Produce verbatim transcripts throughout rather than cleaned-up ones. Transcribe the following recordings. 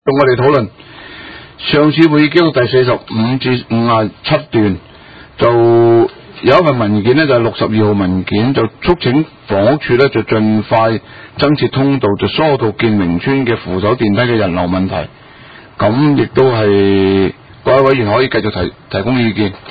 我哋討論上次會議記錄第四十五至五十七段，就有一份文件呢，就係六十二號文件，就促請房屋署呢，就盡快增設通道，就疏導建明村嘅扶手電梯嘅人流問題。咁亦都係各位委員可以繼續提提供意見。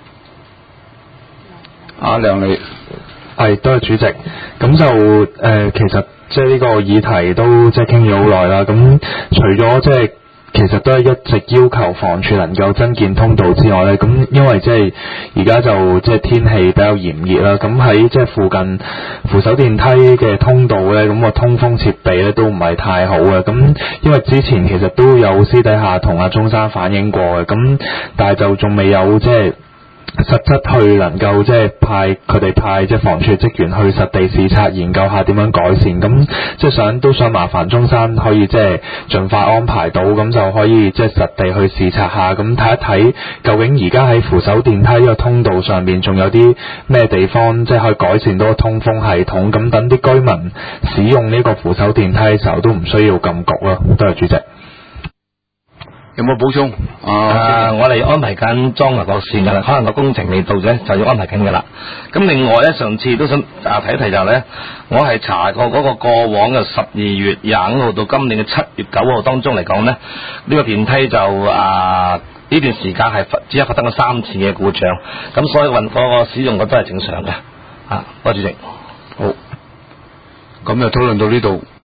阿梁理， 係多謝主席。咁就誒、呃，其實即係呢個議題都即係傾咗好耐啦。咁除咗即係其實都係一直要求房署能夠增建通道之外咧，咁因為即係而家就即係天氣比較炎熱啦，咁喺即係附近扶手電梯嘅通道咧，咁個通風設備咧都唔係太好嘅。咁因為之前其實都有私底下同阿中山反映過嘅，咁但係就仲未有即係實質去能夠即係派佢哋派即係房署職員去實地視察研究下點樣改善，咁即係想都想麻煩中山可以即係盡快安排到，咁就可以即係實地去視察下，咁睇一睇究竟而家喺扶手電梯呢個通道上面仲有啲咩地方即係可以改善到個通風系統，咁等啲居民使用呢個扶手電梯嘅時候都唔需要咁焗咯。多謝主席。 有冇補充？ 啊，啊我哋安排緊裝埋個線噶啦，可能個工程未到啫，就要安排緊噶啦。咁另外咧，上次都想啊提一提就係咧，我係查過嗰個過往嘅十二月廿五號到今年嘅七月九號當中嚟講咧，呢、呢個電梯就啊呢段時間係只係發生咗三次嘅故障，咁所以運嗰個使用嘅都係正常嘅。啊，多謝主席。 好，咁就討論到呢度。